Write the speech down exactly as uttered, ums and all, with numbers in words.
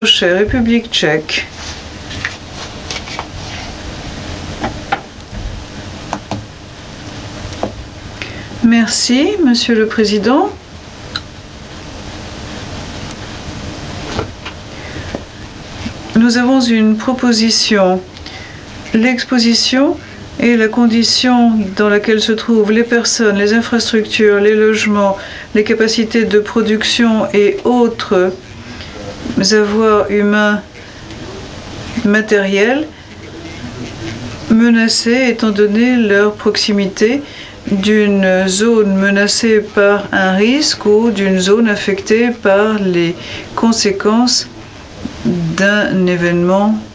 Chère République tchèque. Merci, Monsieur le Président. Nous avons une proposition. L'exposition est la condition dans laquelle se trouvent les personnes, les infrastructures, les logements, les capacités de production et autres avoirs humains matériels menacés étant donné leur proximité d'une zone menacée par un risque ou d'une zone affectée par les conséquences d'un événement